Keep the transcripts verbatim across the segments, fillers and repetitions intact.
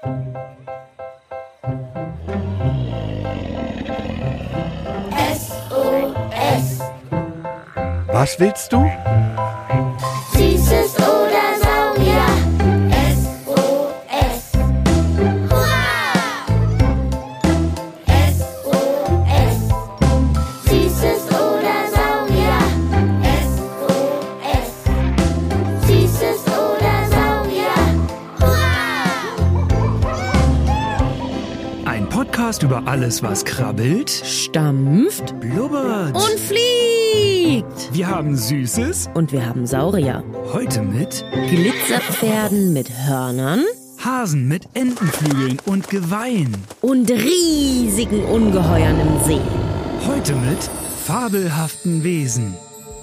S O S. Was willst du? Süßes oder Saurier. S O S. Hurra! S O S. Süßes oder Saurier. S O S. Süßes oder Saurier. Hurra! Ein Podcast über alles, was krabbelt, Stampft blubbert. und fliegt. Wir haben Süßes, Und wir haben Saurier. heute mit Glitzerpferden mit Hörnern Hasen mit Entenflügeln und Geweihen. und riesigen Ungeheuern im See. Heute mit fabelhaften Wesen.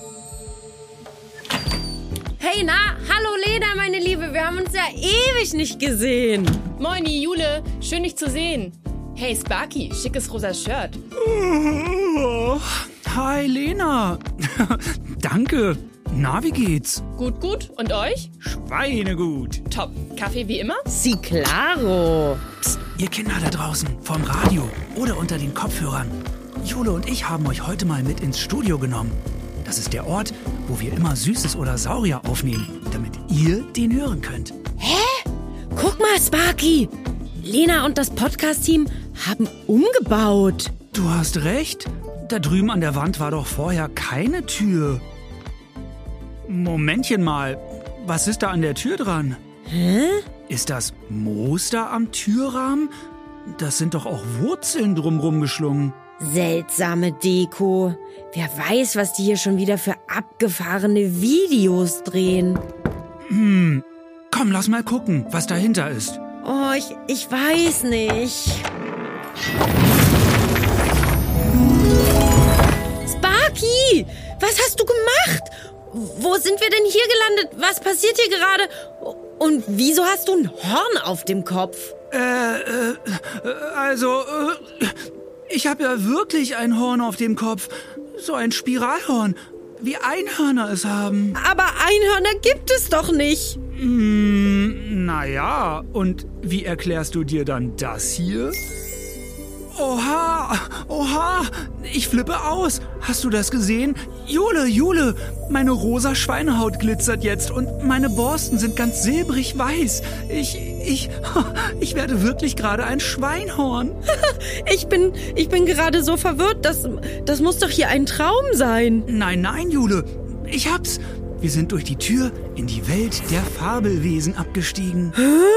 Hey, na, hallo Lena, meine Liebe, wir haben uns ja ewig nicht gesehen. Moini, Jule, schön dich zu sehen. Hey Sparky, schickes rosa Shirt. Oh, hi Lena. Danke. Na, wie geht's? Gut, gut. Und euch? Schweinegut. Top. Kaffee wie immer? Si claro. Psst, ihr Kinder da draußen, vom Radio oder unter den Kopfhörern. Jule und ich haben euch heute mal mit ins Studio genommen. Das ist der Ort, wo wir immer Süßes oder Saurier aufnehmen, damit ihr den hören könnt. Guck mal, Sparky. Lena und das Podcast-Team haben umgebaut. Du hast recht. Da drüben an der Wand war doch vorher keine Tür. Momentchen mal. Was ist da an der Tür dran? Hä? Ist das Moos da am Türrahmen? Das sind doch auch Wurzeln drumrum geschlungen. Seltsame Deko. Wer weiß, was die hier schon wieder für abgefahrene Videos drehen. Hm. Komm, lass mal gucken, was dahinter ist. Oh, ich, ich weiß nicht. Sparky, was hast du gemacht? Wo sind wir denn hier gelandet? Was passiert hier gerade? Und wieso hast du ein Horn auf dem Kopf? Äh, äh, also, äh, ich habe ja wirklich ein Horn auf dem Kopf. So ein Spiralhorn, wie Einhörner es haben. Aber Einhörner gibt es doch nicht. Hm, naja, und wie erklärst du dir dann das hier? Oha, oha, ich flippe aus. Hast du das gesehen? Jule, Jule, meine rosa Schweinehaut glitzert jetzt und meine Borsten sind ganz silbrig weiß. Ich, ich, ich werde wirklich gerade ein Schweinhorn. Ich bin, ich bin gerade so verwirrt. Das, das muss doch hier ein Traum sein. Nein, nein, Jule, ich hab's. Wir sind durch die Tür in die Welt der Fabelwesen abgestiegen.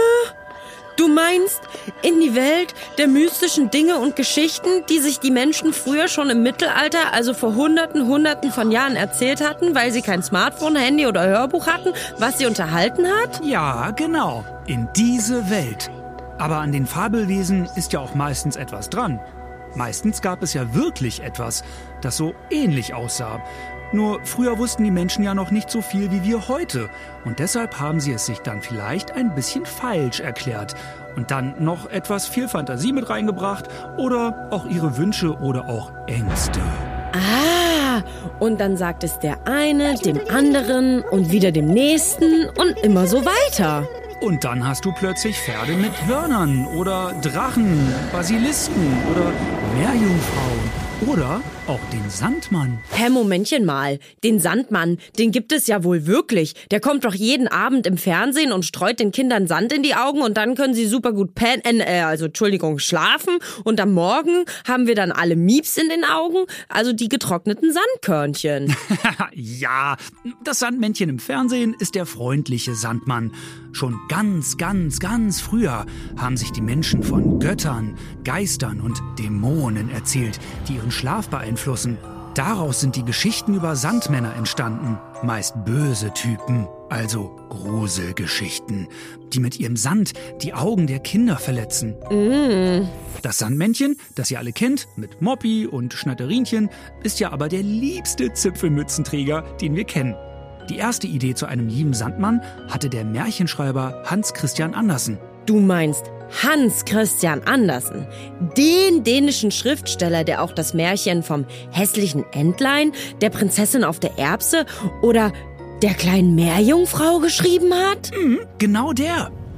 Du meinst in die Welt der mystischen Dinge und Geschichten, die sich die Menschen früher schon im Mittelalter, also vor Hunderten, Hunderten von Jahren erzählt hatten, weil sie kein Smartphone, Handy oder Hörbuch hatten, was sie unterhalten hat? Ja, genau. In diese Welt. Aber an den Fabelwesen ist ja auch meistens etwas dran. Meistens gab es ja wirklich etwas, das so ähnlich aussah. Nur früher wussten die Menschen ja noch nicht so viel wie wir heute. Und deshalb haben sie es sich dann vielleicht ein bisschen falsch erklärt. Und dann noch etwas viel Fantasie mit reingebracht oder auch ihre Wünsche oder auch Ängste. Ah, und dann sagt es der eine dem anderen und wieder dem nächsten und immer so weiter. Und dann hast du plötzlich Pferde mit Hörnern oder Drachen, Basilisken oder Meerjungfrauen oder auch den Sandmann. Hä, Momentchen mal. Den Sandmann, den gibt es ja wohl wirklich. Der kommt doch jeden Abend im Fernsehen und streut den Kindern Sand in die Augen und dann können sie super gut pennen, äh, also Entschuldigung, schlafen. Und am Morgen haben wir dann alle Mieps in den Augen, also die getrockneten Sandkörnchen. Ja, das Sandmännchen im Fernsehen ist der freundliche Sandmann. Schon ganz, ganz, ganz früher haben sich die Menschen von Göttern, Geistern und Dämonen erzählt, die ihren Schlaf beeinflussen. Daraus sind die Geschichten über Sandmänner entstanden. Meist böse Typen, also Gruselgeschichten, die mit ihrem Sand die Augen der Kinder verletzen. Mm. Das Sandmännchen, das ihr alle kennt, mit Moppi und Schnatterinchen, ist ja aber der liebste Zipfelmützenträger, den wir kennen. Die erste Idee zu einem lieben Sandmann hatte der Märchenschreiber Hans Christian Andersen. Du meinst Hans Christian Andersen, den dänischen Schriftsteller, der auch das Märchen vom hässlichen Entlein, der Prinzessin auf der Erbse oder der kleinen Meerjungfrau geschrieben hat? Mhm, genau der.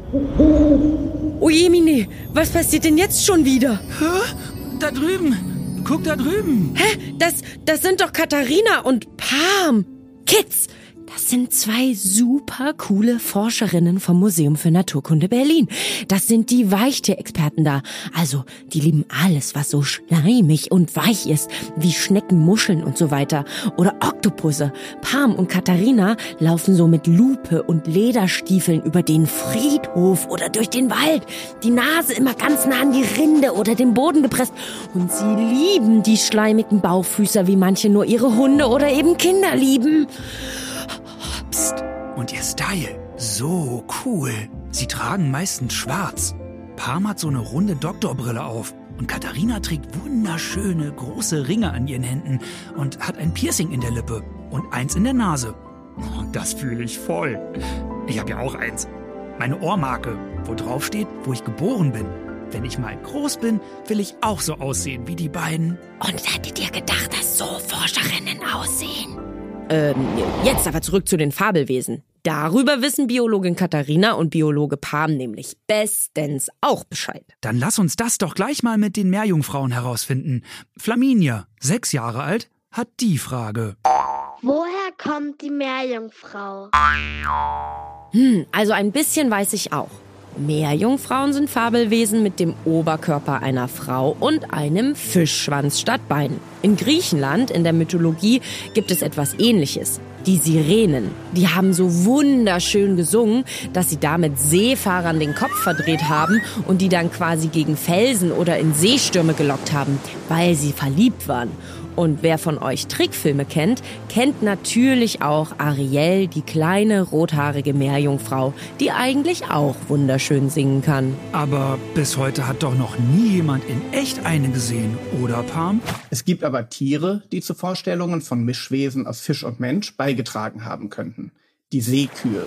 Oje, Mine, was passiert denn jetzt schon wieder? Hä? Da drüben. Guck da drüben. Hä? Das, das sind doch Katharina und Pam. Kids, das sind zwei super coole Forscherinnen vom Museum für Naturkunde Berlin. Das sind die Weichtierexperten da. Also, die lieben alles, was so schleimig und weich ist, wie Schnecken, Muscheln und so weiter. Oder Oktopusse. Pam und Katharina laufen so mit Lupe und Lederstiefeln über den Friedhof oder durch den Wald. Die Nase immer ganz nah an die Rinde oder den Boden gepresst. Und sie lieben die schleimigen Bauchfüßer, wie manche nur ihre Hunde oder eben Kinder lieben. Psst. Und ihr Style, so cool. Sie tragen meistens schwarz. Pam hat so eine runde Doktorbrille auf. Und Katharina trägt wunderschöne, große Ringe an ihren Händen und hat ein Piercing in der Lippe und eins in der Nase. Oh, das fühle ich voll. Ich habe ja auch eins. Meine Ohrmarke, wo drauf steht, wo ich geboren bin. Wenn ich mal groß bin, will ich auch so aussehen wie die beiden. Und hättet ihr gedacht, dass so Forscherinnen aussehen? Ähm, jetzt aber zurück zu den Fabelwesen. Darüber wissen Biologin Katharina und Biologe Pam nämlich bestens auch Bescheid. Dann lass uns das doch gleich mal mit den Meerjungfrauen herausfinden. Flaminia, sechs Jahre alt, hat die Frage. Woher kommt die Meerjungfrau? Hm, also ein bisschen weiß ich auch. Meerjungfrauen sind Fabelwesen mit dem Oberkörper einer Frau und einem Fischschwanz statt Beinen. In Griechenland, in der Mythologie, gibt es etwas Ähnliches. Die Sirenen. Die haben so wunderschön gesungen, dass sie damit Seefahrern den Kopf verdreht haben und die dann quasi gegen Felsen oder in Seestürme gelockt haben, weil sie verliebt waren. Und wer von euch Trickfilme kennt, kennt natürlich auch Ariel, die kleine rothaarige Meerjungfrau, die eigentlich auch wunderschön singen kann. Aber bis heute hat doch noch nie jemand in echt eine gesehen, oder Pam? Es gibt aber Tiere, die zu Vorstellungen von Mischwesen aus Fisch und Mensch beigetragen haben könnten. Die Seekühe.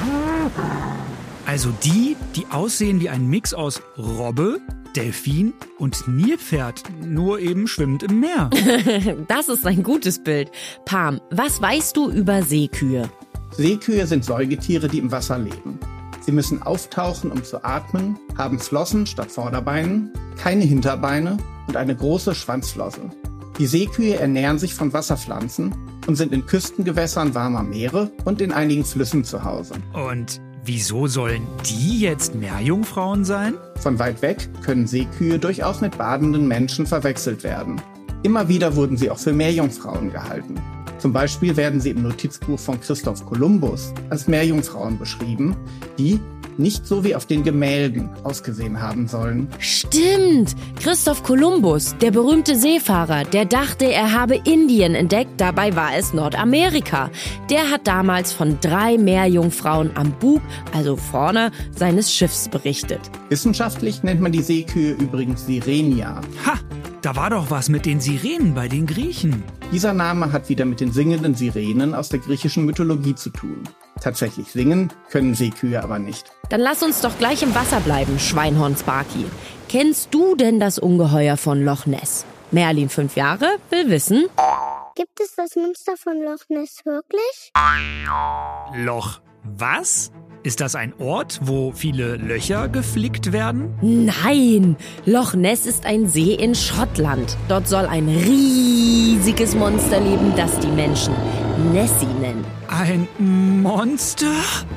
Also die, die aussehen wie ein Mix aus Robbe, Delfin und Nilpferd, nur eben schwimmend im Meer. Das ist ein gutes Bild. Pam, was weißt du über Seekühe? Seekühe sind Säugetiere, die im Wasser leben. Sie müssen auftauchen, um zu atmen, haben Flossen statt Vorderbeinen, keine Hinterbeine und eine große Schwanzflosse. Die Seekühe ernähren sich von Wasserpflanzen und sind in Küstengewässern warmer Meere und in einigen Flüssen zu Hause. Und wieso sollen die jetzt Meerjungfrauen sein? Von weit weg können Seekühe durchaus mit badenden Menschen verwechselt werden. Immer wieder wurden sie auch für Meerjungfrauen gehalten. Zum Beispiel werden sie im Notizbuch von Christoph Kolumbus als Meerjungfrauen beschrieben, die nicht so wie auf den Gemälden ausgesehen haben sollen. Stimmt! Christoph Kolumbus, der berühmte Seefahrer, der dachte, er habe Indien entdeckt, dabei war es Nordamerika. Der hat damals von drei Meerjungfrauen am Bug, also vorne, seines Schiffs berichtet. Wissenschaftlich nennt man die Seekühe übrigens Sirenia. Ha! Da war doch was mit den Sirenen bei den Griechen. Dieser Name hat wieder mit den singenden Sirenen aus der griechischen Mythologie zu tun. Tatsächlich singen können Seekühe aber nicht. Dann lass uns doch gleich im Wasser bleiben, Schweinhorn Sparky. Kennst du denn das Ungeheuer von Loch Ness? Merlin, fünf Jahre, will wissen. Gibt es das Monster von Loch Ness wirklich? Loch was? Ist das ein Ort, wo viele Löcher geflickt werden? Nein, Loch Ness ist ein See in Schottland. Dort soll ein riesiges Monster leben, das die Menschen Nessie nennen. Ein Monster?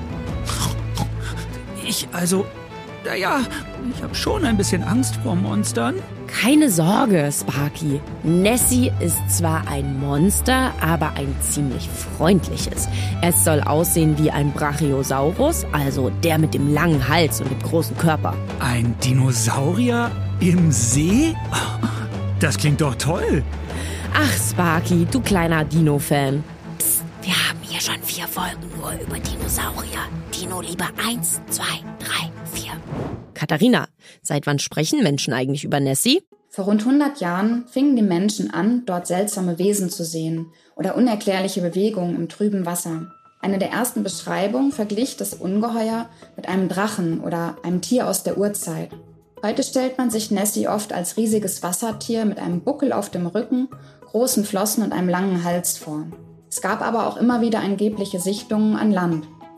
Ich, also, naja, ich habe schon ein bisschen Angst vor Monstern. Keine Sorge, Sparky. Nessie ist zwar ein Monster, aber ein ziemlich freundliches. Es soll aussehen wie ein Brachiosaurus, also der mit dem langen Hals und dem großen Körper. Ein Dinosaurier im See? Das klingt doch toll. Ach, Sparky, du kleiner Dino-Fan. Psst, wir haben hier schon vier Folgen nur über Dinosaurier. Dino lieber eins, zwei, drei, vier. Katharina, seit wann sprechen Menschen eigentlich über Nessie? Vor rund hundert Jahren fingen die Menschen an, dort seltsame Wesen zu sehen oder unerklärliche Bewegungen im trüben Wasser. Eine der ersten Beschreibungen verglich das Ungeheuer mit einem Drachen oder einem Tier aus der Urzeit. Heute stellt man sich Nessie oft als riesiges Wassertier mit einem Buckel auf dem Rücken, großen Flossen und einem langen Hals vor. Es gab aber auch immer wieder angebliche Sichtungen an Land.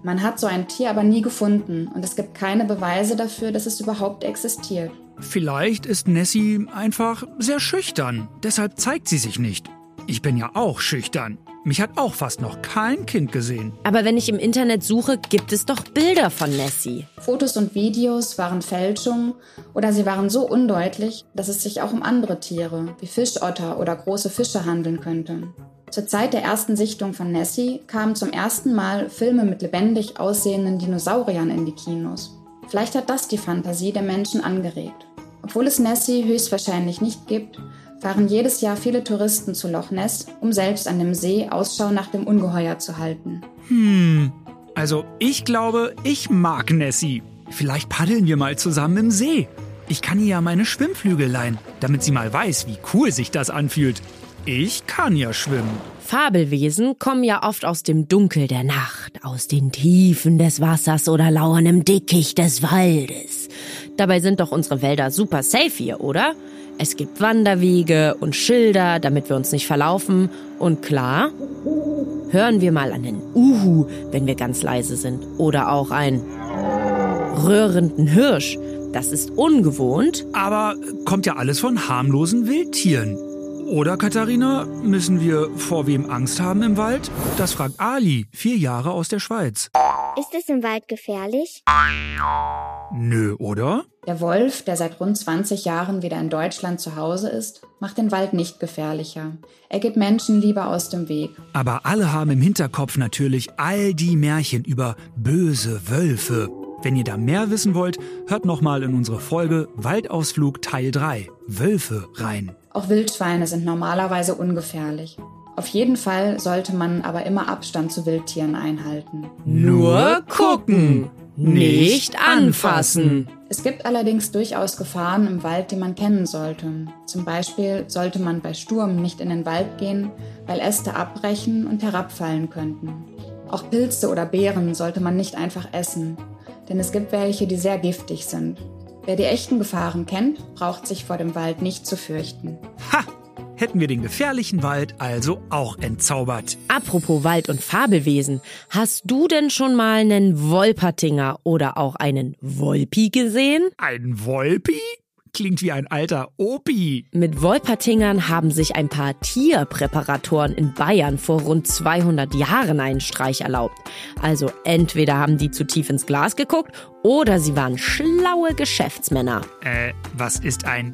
Man hat so ein Tier aber nie gefunden und es gibt keine Beweise dafür, dass es überhaupt existiert. Vielleicht ist Nessie einfach sehr schüchtern, deshalb zeigt sie sich nicht. Ich bin ja auch schüchtern. Mich hat auch fast noch kein Kind gesehen. Aber wenn ich im Internet suche, gibt es doch Bilder von Nessie. Fotos und Videos waren Fälschungen oder sie waren so undeutlich, dass es sich auch um andere Tiere wie Fischotter oder große Fische handeln könnte. Zur Zeit der ersten Sichtung von Nessie kamen zum ersten Mal Filme mit lebendig aussehenden Dinosauriern in die Kinos. Vielleicht hat das die Fantasie der Menschen angeregt. Obwohl es Nessie höchstwahrscheinlich nicht gibt, fahren jedes Jahr viele Touristen zu Loch Ness, um selbst an dem See Ausschau nach dem Ungeheuer zu halten. Hm, also ich glaube, ich mag Nessie. Vielleicht paddeln wir mal zusammen im See. Ich kann ihr ja meine Schwimmflügel leihen, damit sie mal weiß, wie cool sich das anfühlt. Ich kann ja schwimmen. Fabelwesen kommen ja oft aus dem Dunkel der Nacht, aus den Tiefen des Wassers oder lauern im Dickicht des Waldes. Dabei sind doch unsere Wälder super safe hier, oder? Es gibt Wanderwege und Schilder, damit wir uns nicht verlaufen. Und klar, hören wir mal einen Uhu, wenn wir ganz leise sind. Oder auch einen rührenden Hirsch. Das ist ungewohnt. Aber kommt ja alles von harmlosen Wildtieren. Oder, Katharina, müssen wir vor wem Angst haben im Wald? Das fragt Ali, vier Jahre aus der Schweiz. Ist es im Wald gefährlich? Nö, oder? Der Wolf, der seit rund zwanzig Jahren wieder in Deutschland zu Hause ist, macht den Wald nicht gefährlicher. Er geht Menschen lieber aus dem Weg. Aber alle haben im Hinterkopf natürlich all die Märchen über böse Wölfe. Wenn ihr da mehr wissen wollt, hört nochmal in unsere Folge Waldausflug Teil drei, Wölfe, rein. Auch Wildschweine sind normalerweise ungefährlich. Auf jeden Fall sollte man aber immer Abstand zu Wildtieren einhalten. Nur gucken, nicht anfassen. Es gibt allerdings durchaus Gefahren im Wald, die man kennen sollte. Zum Beispiel sollte man bei Sturm nicht in den Wald gehen, weil Äste abbrechen und herabfallen könnten. Auch Pilze oder Beeren sollte man nicht einfach essen, denn es gibt welche, die sehr giftig sind. Wer die echten Gefahren kennt, braucht sich vor dem Wald nicht zu fürchten. Ha! Hätten wir den gefährlichen Wald also auch entzaubert. Apropos Wald und Fabelwesen, hast du denn schon mal einen Wolpertinger oder auch einen Wolpi gesehen? Ein Wolpi? Klingt wie ein alter Opi. Mit Wolpertingern haben sich ein paar Tierpräparatoren in Bayern vor rund zweihundert Jahren einen Streich erlaubt. Also entweder haben die zu tief ins Glas geguckt oder sie waren schlaue Geschäftsmänner. Äh, was ist ein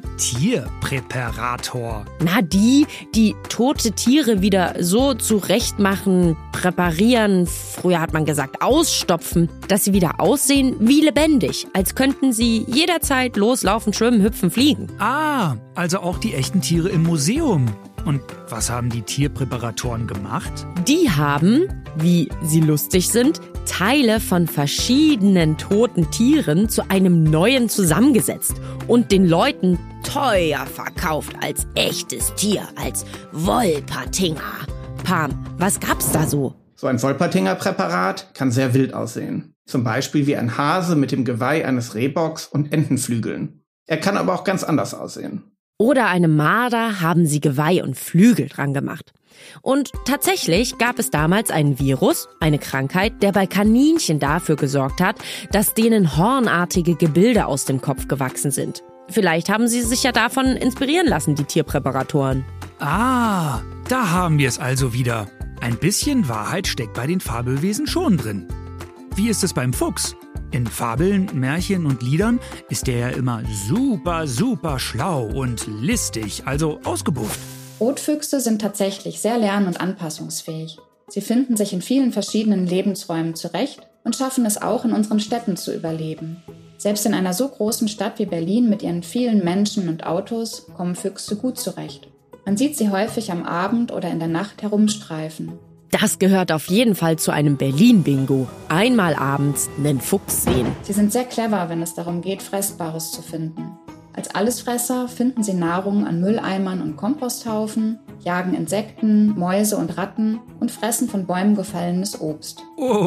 Tierpräparator? Na, die, die tote Tiere wieder so zurechtmachen, präparieren, früher hat man gesagt ausstopfen, dass sie wieder aussehen wie lebendig, als könnten sie jederzeit loslaufen, schwimmen, hüpfen, fliegen. Ah, also auch die echten Tiere im Museum. Und was haben die Tierpräparatoren gemacht? Die haben, wie sie lustig sind, Teile von verschiedenen toten Tieren zu einem neuen zusammengesetzt und den Leuten teuer verkauft als echtes Tier, als Wolpertinger. Pam, was gab's da so? So ein Wolpertinger-Präparat kann sehr wild aussehen. Zum Beispiel wie ein Hase mit dem Geweih eines Rehbocks und Entenflügeln. Er kann aber auch ganz anders aussehen. Oder einem Marder haben sie Geweih und Flügel dran gemacht. Und tatsächlich gab es damals einen Virus, eine Krankheit, der bei Kaninchen dafür gesorgt hat, dass denen hornartige Gebilde aus dem Kopf gewachsen sind. Vielleicht haben sie sich ja davon inspirieren lassen, die Tierpräparatoren. Ah, da haben wir es also wieder. Ein bisschen Wahrheit steckt bei den Fabelwesen schon drin. Wie ist es beim Fuchs? In Fabeln, Märchen und Liedern ist der ja immer super, super schlau und listig, also ausgebufft. Rotfüchse sind tatsächlich sehr lern- und anpassungsfähig. Sie finden sich in vielen verschiedenen Lebensräumen zurecht und schaffen es auch, in unseren Städten zu überleben. Selbst in einer so großen Stadt wie Berlin mit ihren vielen Menschen und Autos kommen Füchse gut zurecht. Man sieht sie häufig am Abend oder in der Nacht herumstreifen. Das gehört auf jeden Fall zu einem Berlin-Bingo. Einmal abends einen Fuchs sehen. Sie sind sehr clever, wenn es darum geht, Fressbares zu finden. Als Allesfresser finden sie Nahrung an Mülleimern und Komposthaufen, jagen Insekten, Mäuse und Ratten und fressen von Bäumen gefallenes Obst.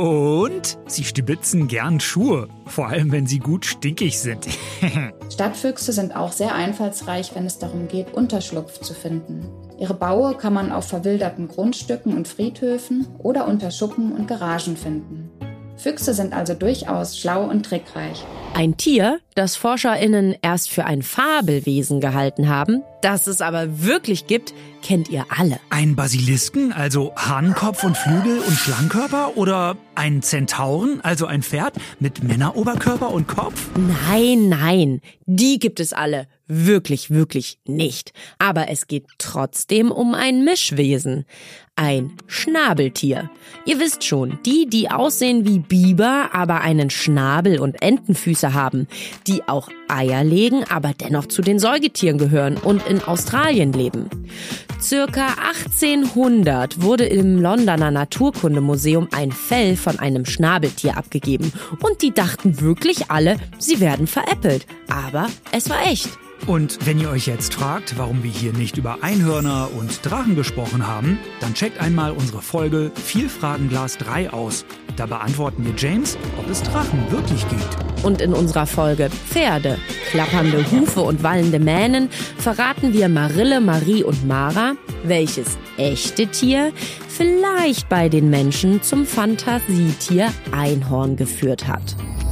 Und sie stibitzen gern Schuhe, vor allem wenn sie gut stinkig sind. Stadtfüchse sind auch sehr einfallsreich, wenn es darum geht, Unterschlupf zu finden. Ihre Baue kann man auf verwilderten Grundstücken und Friedhöfen oder unter Schuppen und Garagen finden. Füchse sind also durchaus schlau und trickreich. Ein Tier, das ForscherInnen erst für ein Fabelwesen gehalten haben, das es aber wirklich gibt, kennt ihr alle. Ein Basilisken, also Hahnkopf und Flügel und Schlangenkörper? Oder ein Zentauren, also ein Pferd mit Männeroberkörper und Kopf? Nein, nein, die gibt es alle. Wirklich, wirklich nicht. Aber es geht trotzdem um ein Mischwesen. Ein Schnabeltier. Ihr wisst schon, die, die aussehen wie Biber, aber einen Schnabel und Entenfüße haben. Die auch Eier legen, aber dennoch zu den Säugetieren gehören und in Australien leben. Circa achtzehnhundert wurde im Londoner Naturkundemuseum ein Fell von einem Schnabeltier abgegeben. Und die dachten wirklich alle, sie werden veräppelt. Aber es war echt. Und wenn ihr euch jetzt fragt, warum wir hier nicht über Einhörner und Drachen gesprochen haben, dann checkt einmal unsere Folge Vielfragenglas drei aus. Da beantworten wir James, ob es Drachen wirklich gibt. Und in unserer Folge Pferde, klappernde Hufe und wallende Mähnen verraten wir Marille, Marie und Mara, welches echte Tier vielleicht bei den Menschen zum Fantasietier Einhorn geführt hat.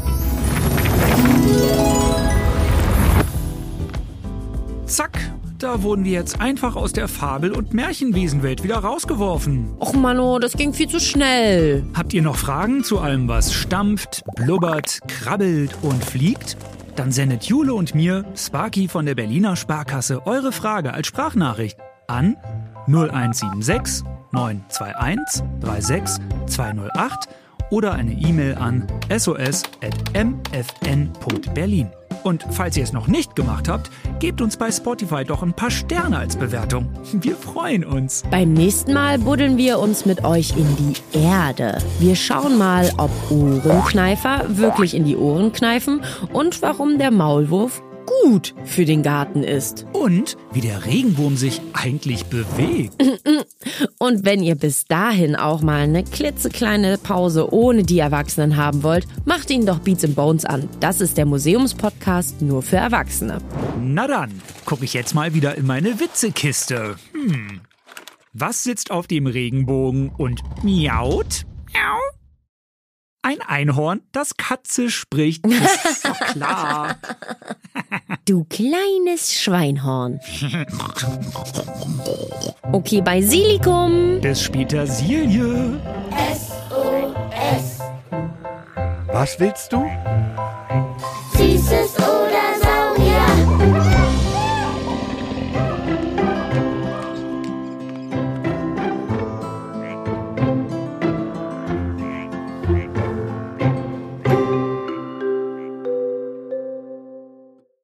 Zack, da wurden wir jetzt einfach aus der Fabel- und Märchenwesenwelt wieder rausgeworfen. Och Mano, das ging viel zu schnell. Habt ihr noch Fragen zu allem, was stampft, blubbert, krabbelt und fliegt? Dann sendet Jule und mir, Sparky von der Berliner Sparkasse, eure Frage als Sprachnachricht an null eins sieben sechs neun zwei eins drei sechs zwei null acht oder eine E-Mail an s o s at m f n punkt berlin. Und falls ihr es noch nicht gemacht habt, gebt uns bei Spotify doch ein paar Sterne als Bewertung. Wir freuen uns. Beim nächsten Mal buddeln wir uns mit euch in die Erde. Wir schauen mal, ob Ohrenkneifer wirklich in die Ohren kneifen und warum der Maulwurf gut für den Garten ist. Und wie der Regenwurm sich eigentlich bewegt. Und wenn ihr bis dahin auch mal eine klitzekleine Pause ohne die Erwachsenen haben wollt, macht ihn doch Beats and Bones an. Das ist der Museumspodcast nur für Erwachsene. Na dann, gucke ich jetzt mal wieder in meine Witzekiste. Hm. Was sitzt auf dem Regenbogen und miaut? Miau. Ein Einhorn, das Katze spricht. Ist doch klar. Du kleines Schweinhorn. Okay, bei Silikum. Bis später, Silje. S O S. Was willst du?